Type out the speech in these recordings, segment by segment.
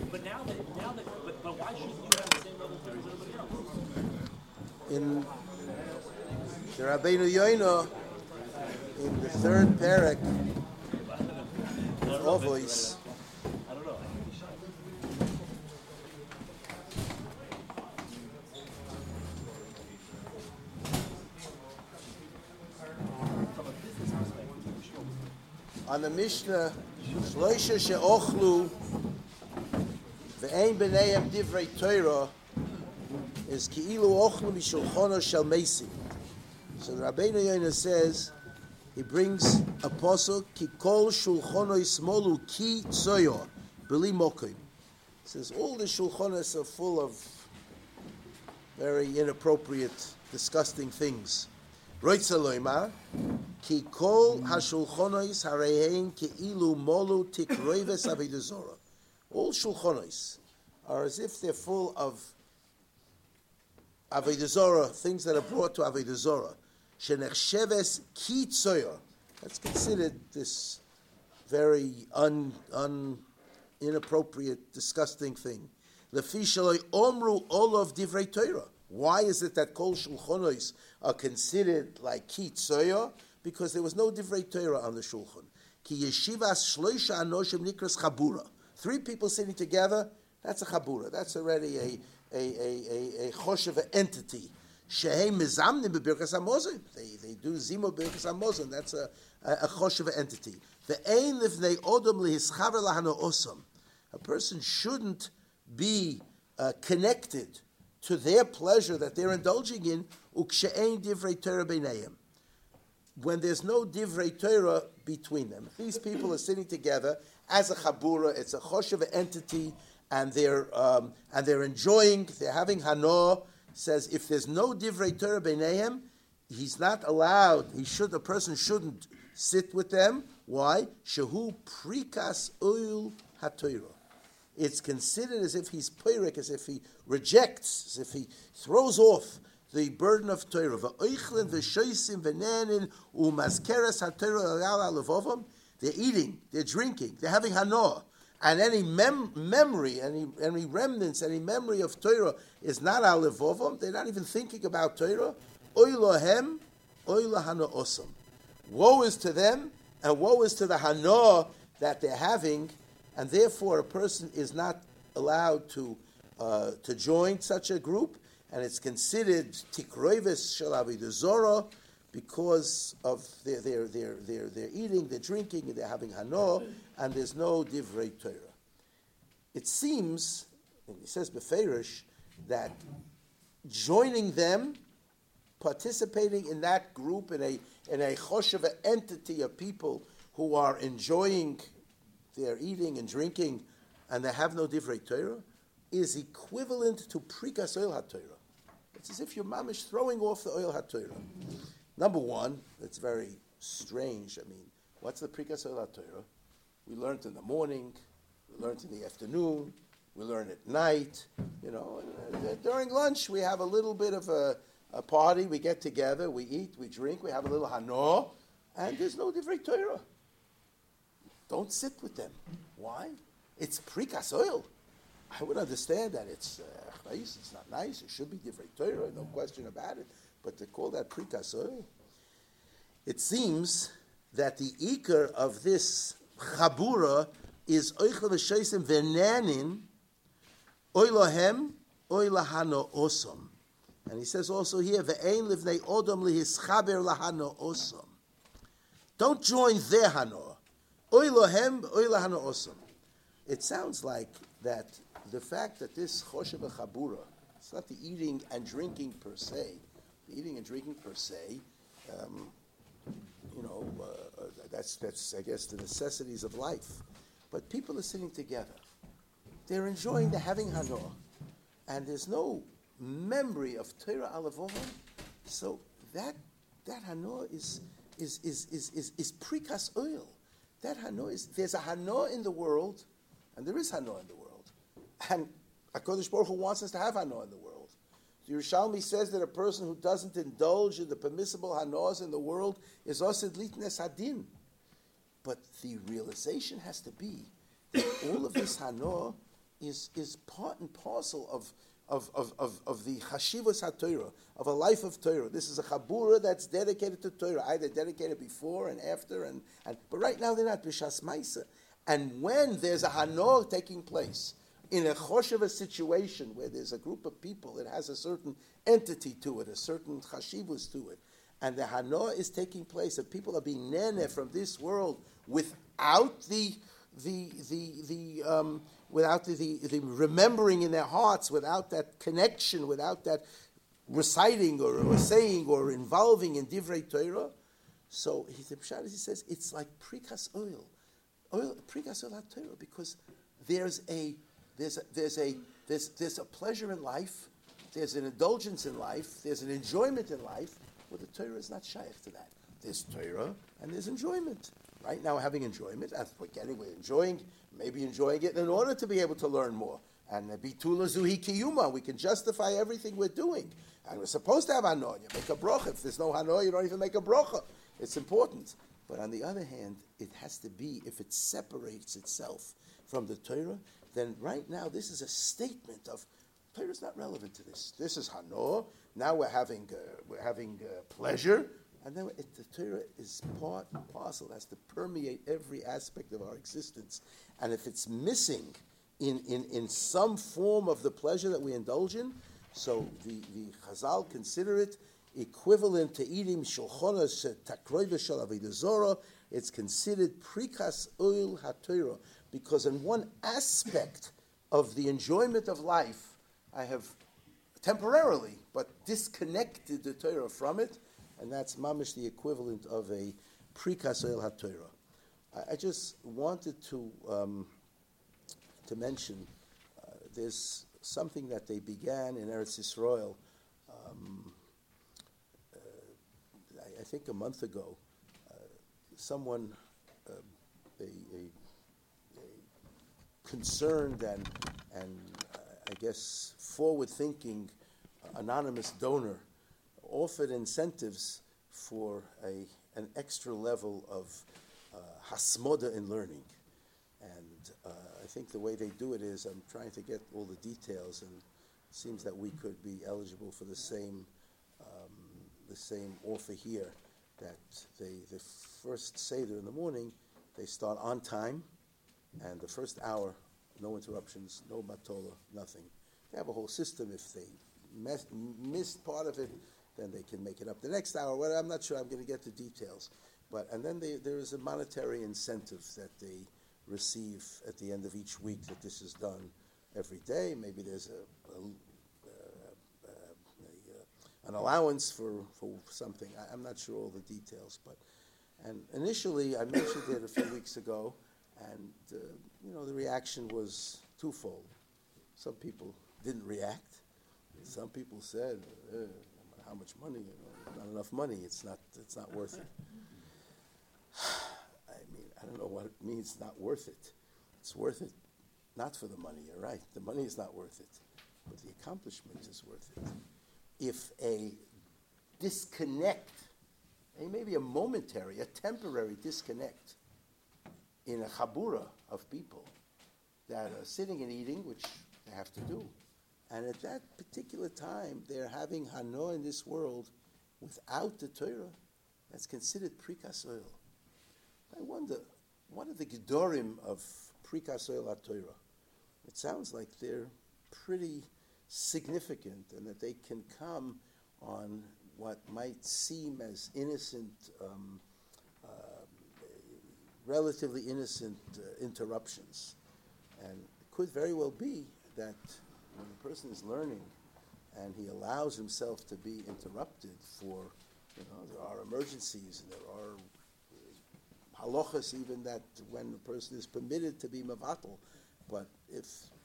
But why shouldn't you have the same level of as everybody else? In the Rabbeinu Yoino, in the third parak of Ovois, I don't know. From a business perspective, sure. on the Mishnah, Shloisha she'ochlu ve'ein b'neihem divrei Torah is ki'ilu ochlu mishulchono shel mesim. So the Rabbeinu Yoina says, he brings a pasuk, ki kol shulchono ismolu ki tzoyo, b'li mokim. He says, all the shulchonos are full of very inappropriate, disgusting things. Roitza loimar, ki kol hashulchonos hareihen ki'ilu molu tikroives avodah zorah. All shulchonos are as if they're full of avodah zorah, things that are brought to avodah zorah. Shenechsheves ki tzoyor. That's considered this very inappropriate, disgusting thing. Lefi shaloi omru olav divrei Torah. Why is it that kol shulchonos are considered like ki tzoyor? Because there was no divrei Torah on the shulchan. Ki yeshivas shloisha anoshim nikras chabura. 3 people sitting together, that's a chabura. That's already a choshev entity. Shehem mizamnim b'birkas hamazon. They do zimo b'birkas hamazon. That's a choshev entity. The ein lifnei odom lihischaver lahano osam. A person shouldn't be connected to their pleasure that they're indulging in. Ukshe'ein divrei Torah beinayim. When there's no divrei Torah between them, these people are sitting together as a chabura. It's a choshev entity, and they're enjoying. They're having hanoah. Says if there's no divrei Torah beinayim, he's not allowed. A person shouldn't sit with them. Why? Shehu prikas oil haTorah. It's considered as if he's pyrek, as if he rejects, as if he throws off the burden of Torah. V'oichlin v'shoisim v'nenin u'mazkeres haTorah al levovam. They're eating, they're drinking, they're having hanoah. And any memory, any remnants, any memory of Torah is not al levovam. They're not even thinking about Torah. Oy lohem, oy lahana osam. Woe is to them, and woe is to the hanoah that they're having, and therefore a person is not allowed to join such a group, and it's considered tikroives shel avodah zorah because of their eating, their drinking, and they're having hanoah, and there's no divrei Torah. It seems, and he says beferish, that joining them, participating in that group, in a choshev entity of people who are enjoying their eating and drinking, and they have no divrei Torah, is equivalent to prikas oil haTorah. It's as if you're mamish throwing off the oil haTorah. Number one, it's very strange. I mean, what's the prikas oil haTorah? We learned in the morning, we learned in the afternoon, we learn at night. During lunch we have a little bit of a party. We get together, we eat, we drink, we have a little hanoah, and there's no divrei Torah. Don't sit with them. Why? It's prikas oil. I would understand that it's not nice. It should be divrei Torah, no question about it. But to call that prikas oil, it seems that the ikar of this chabura is oichel v'sheisim v'nanin oy lohem oy lahano osam. And he says also here ve'ein livnei odom lihischaber lahano osam. Don't join their hanoah. Oy lohem oy lahano osam. It sounds like that the fact that this choshev chabura, it's not the eating and drinking per se. The eating and drinking per se, that's I guess the necessities of life. But people are sitting together. They're enjoying, they're having hanoah. And there's no memory of Torah alavohim. So that hanoah is prikas oil. That hanoah is, there's a hanoah in the world, and there is hanoah in the world. And HaKadosh Baruch Hu wants us to have hanoah in the world. The Yerushalmi says that a person who doesn't indulge in the permissible hanoahs in the world is osid litnes hadin. But the realization has to be that all of this hanoah is part and parcel of the Chashivas HaTorah, of a life of Torah. This is a Chabura that's dedicated to Torah, either dedicated before and after, but right now they're not B'Shas Maisa. And when there's a Hanor taking place, in a Chosheva situation where there's a group of people that has a certain entity to it, a certain Chashivas to it, and the Hanor is taking place, and people are being nene from this world without the remembering in their hearts, without that connection, without that reciting or saying or involving in Divrei Torah. So he says it's like prikas oil, prikas oil HaTorah, because there's a pleasure in life, there's an indulgence in life, there's an enjoyment in life. Well, the Torah is not shaykh to that. There's Torah and there's enjoyment. Right now, we're having enjoyment. As we're enjoying it in order to be able to learn more. And bitula zuhi kiyuma, we can justify everything we're doing. And we're supposed to have hanor. You make a brocha. If there's no hanor, you don't even make a brocha. It's important. But on the other hand, it has to be, if it separates itself from the Torah, then right now this is a statement of Torah is not relevant to this. This is hanor. Now we're having pleasure. And then the Torah is part and parcel. It has to permeate every aspect of our existence. And if it's missing in some form of the pleasure that we indulge in, so the Chazal consider it equivalent to eating shulchonas takroiva shel avodah zora. It's considered prikas oil haTorah, because in one aspect of the enjoyment of life, I have temporarily but disconnected the Torah from it. And that's mamish the equivalent of a prikas oil haTorah. I just wanted to mention there's something that they began in Eretz Yisrael. I think a month ago, someone, a concerned and I guess forward-thinking anonymous donor, offered incentives for an extra level of hasmoda in learning. And I think the way they do it is, I'm trying to get all the details, and it seems that we could be eligible for the same offer here, that the first Seder in the morning, they start on time, and the first hour, no interruptions, no matola, nothing. They have a whole system. If they missed part of it, then they can make it up the next hour. Well, I'm not sure. I'm going to get the details. And then there is a monetary incentive that they receive at the end of each week that this is done every day. Maybe there's an allowance for something. I'm not sure all the details. And initially, I mentioned it a few weeks ago, and the reaction was twofold. Some people didn't react. Some people said, how much money? Not enough money. It's not worth it. I mean, I don't know what it means, not worth it. It's worth it, not for the money. You're right. The money is not worth it, but the accomplishment is worth it. If a disconnect, maybe a momentary, a temporary disconnect in a chabura of people that are sitting and eating, which they have to do, and at that particular time, they're having Hanor in this world without the Torah, that's considered prikas oil. I wonder, what are the gedorim of prikas oil HaTorah? It sounds like they're pretty significant, and that they can come on what might seem as innocent, relatively innocent interruptions. And it could very well be that when a person is learning and he allows himself to be interrupted for, there are emergencies, and there are halachas even that when a person is permitted to be mavatal, but if,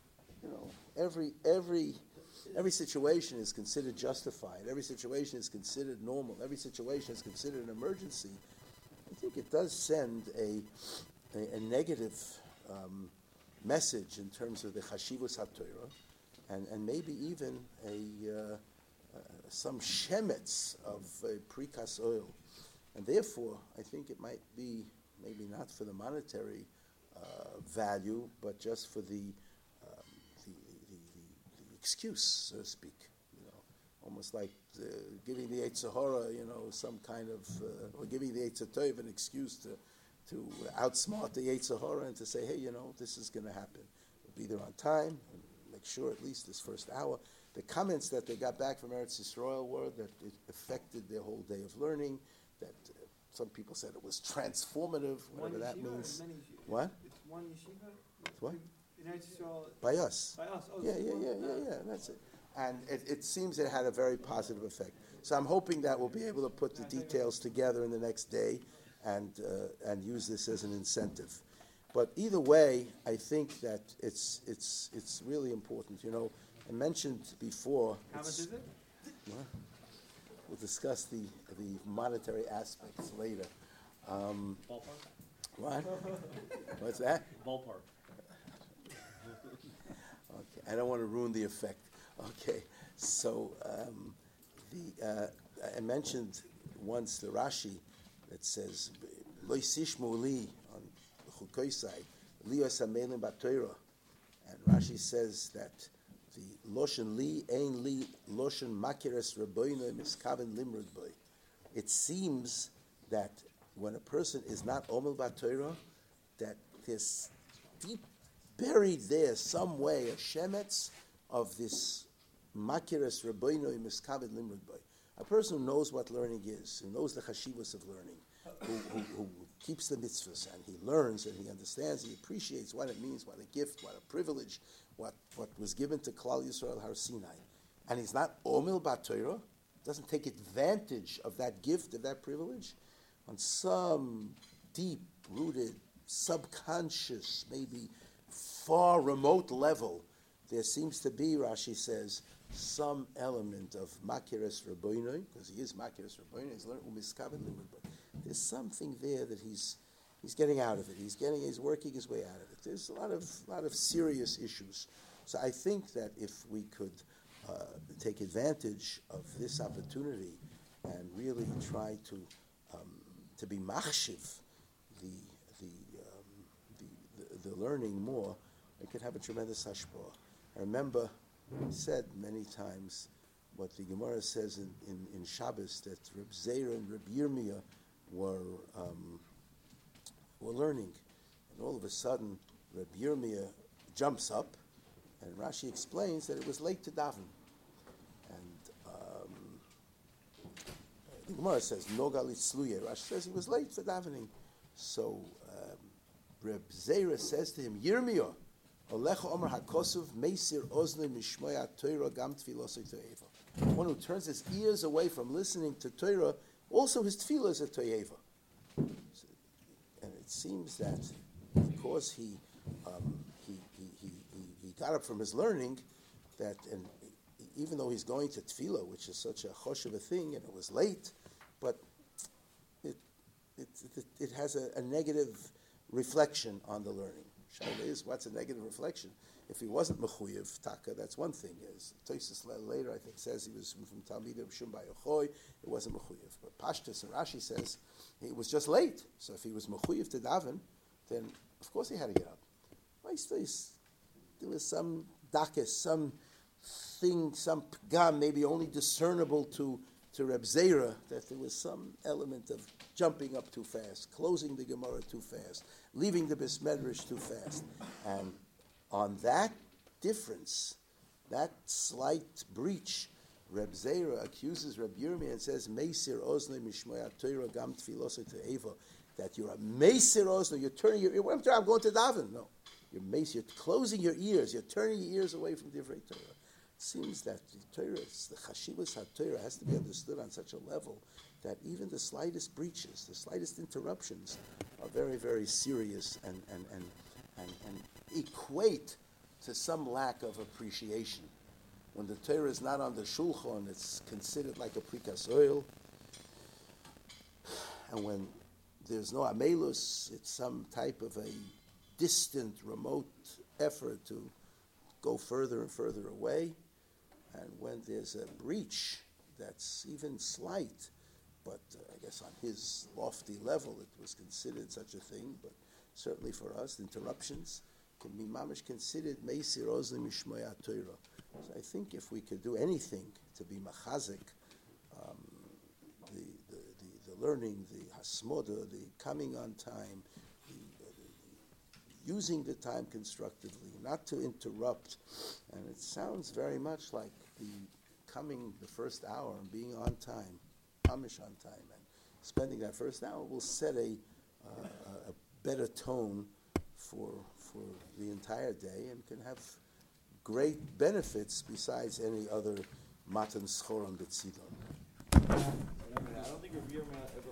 every situation is considered justified, every situation is considered normal, every situation is considered an emergency, I think it does send a negative message in terms of the chashivus haTorah, and maybe even some shemetz of prikas oil. And therefore, I think it might be maybe not for the monetary value, but just for the excuse, so to speak. Almost like giving the Yetzer Hara, some kind of, or giving the Yetzer Tov an excuse to outsmart the Yetzer Hara and to say, hey, this is going to happen. We'll be there on time, and make sure at least this first hour. The comments that they got back from Eretz Yisrael were that it affected their whole day of learning, that some people said it was transformative, whatever that means. What? It's one yeshiva? It's what? In Eretz Yisrael. By us. By us. Oh, Yeah, that's it. And it seems it had a very positive effect. So I'm hoping that we'll be able to put the details together in the next day and use this as an incentive. But either way, I think that it's really important. I mentioned before. How much is it? We'll discuss the monetary aspects later. Ballpark? What? What's that? Ballpark. Okay, I don't want to ruin the effect. Okay, so I mentioned once the Rashi that says Lo yisishmu li on Chukoisai Lios Hamelim B'Torah, and Rashi says that the Loshen li ein li Loshen Makiras Rabbeinu Miskaven Limrud Boy. It seems that when a person is not Omel B'Torah, that there's deep buried there some way a shemetz of this Makiras Rabbeinu Miskaven Limrud Boy. A person who knows what learning is, who knows the chashivos of learning, who keeps the mitzvahs, and he learns and he understands, he appreciates what it means, what a gift, what a privilege, what was given to Klal Yisrael Har Sinai. And he's not Omil B'Torah, doesn't take advantage of that gift, of that privilege, on some deep-rooted, subconscious, maybe far remote level. There seems to be, Rashi says, some element of Makiras Rabbeinu, because he is Makiras Rabbeinu, he's learned Umiskaven Limud, but there's something there that he's getting out of it. He's working his way out of it. There's a lot of serious issues. So I think that if we could take advantage of this opportunity and really try to be machshiv the learning more, it could have a tremendous hashpah. I remember I said many times what the Gemara says in Shabbos, that Reb Zera and Reb Yirmiyah were learning, and all of a sudden Reb Yirmiyah jumps up, and Rashi explains that it was late to daven, and the Gemara says Noga Litzluye. Rashi says he was late for davening, so Reb Zera says to him, Yirmiyah, Olecha Omer HaKosov Meisir Ozne Mishmoya Torah Gam Tfilosei To'eva. One who turns his ears away from listening to Torah, also his tefillah is a To'eva. And it seems that because he got up from his learning, that and even though he's going to tefillah, which is such a choshev a thing, and it was late, but it has a negative reflection on the learning. Shaila is, what's a negative reflection? If he wasn't mechuyev taka, that's one thing. As Tosfos later, I think, says he was from Talmidei of Shum Bar Yochai, it wasn't mechuyev. But Pashtus and Rashi says it was just late. So if he was mechuyev to daven, then of course he had to get up. There was some dakis, some thing, some pgam, maybe only discernible to Reb Zera, that there was some element of jumping up too fast, closing the Gemara too fast, leaving the Bais Medrash too fast. And on that difference, that slight breach, Reb Zera accuses Reb Yirmiyah and says, Meisir Ozne Mishmoya Torah Gam Tfilosei To'eva, that you're a Meisir Ozne, you're turning your ear, I'm going to daven. No, you're closing your ears, you're turning your ears away from Divrei Torah. It seems that the Torah, the Chashivas HaTorah has to be understood on such a level that even the slightest breaches, the slightest interruptions are very, very serious and equate to some lack of appreciation. When the Torah is not on the shulchan, it's considered like a prikas oil. And when there's no amelus, it's some type of a distant, remote effort to go further and further away. And when there's a breach that's even slight, but I guess on his lofty level it was considered such a thing, but certainly for us, interruptions can be mamish considered meisir ozne mishmoya Torah. So I think if we could do anything to be machazik, the learning, the hasmoda, the coming on time, using the time constructively, not to interrupt. And it sounds very much like coming the first hour and being on time, Amish on time, and spending that first hour will set a better tone for the entire day and can have great benefits besides any other matan schoram betzidon. I don't think Rabbi Yirmiyah ever